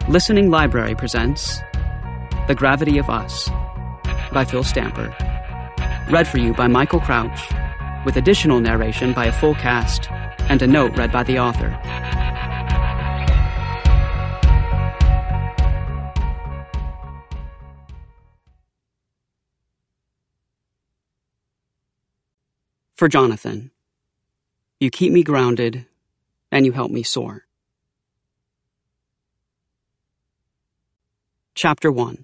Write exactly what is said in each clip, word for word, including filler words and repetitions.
Listening Library presents The Gravity of Us by Phil Stamper. Read for you by Michael Crouch, with additional narration by a full cast and a note read by the author. For Jonathan, you keep me grounded and you help me soar. Chapter one.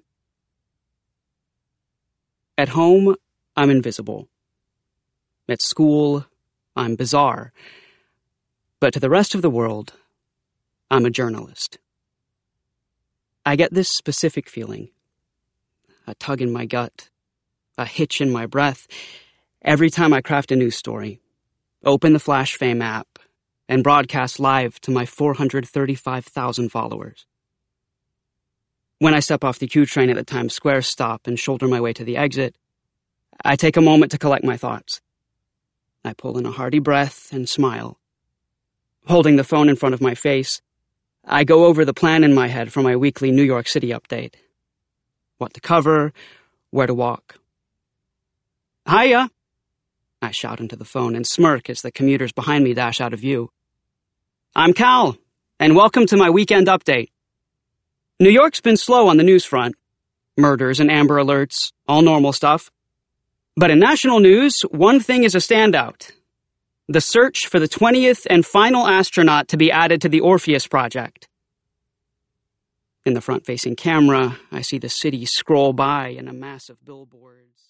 At home, I'm invisible. At school, I'm bizarre. But to the rest of the world, I'm a journalist. I get this specific feeling, a tug in my gut, a hitch in my breath, every time I craft a news story, open the Flash Fame app, and broadcast live to my four hundred thirty-five thousand followers. When I step off the Q train at the Times Square stop and shoulder my way to the exit, I take a moment to collect my thoughts. I pull in a hearty breath and smile. Holding the phone in front of my face, I go over the plan in my head for my weekly New York City update. What to cover, where to walk. Hiya! I shout into the phone and smirk as the commuters behind me dash out of view. I'm Cal, and welcome to my weekend update. New York's been slow on the news front. Murders and Amber Alerts, all normal stuff. But in national news, one thing is a standout. The search for the twentieth and final astronaut to be added to the Orpheus project. In the front-facing camera, I see the city scroll by in a mass of billboards.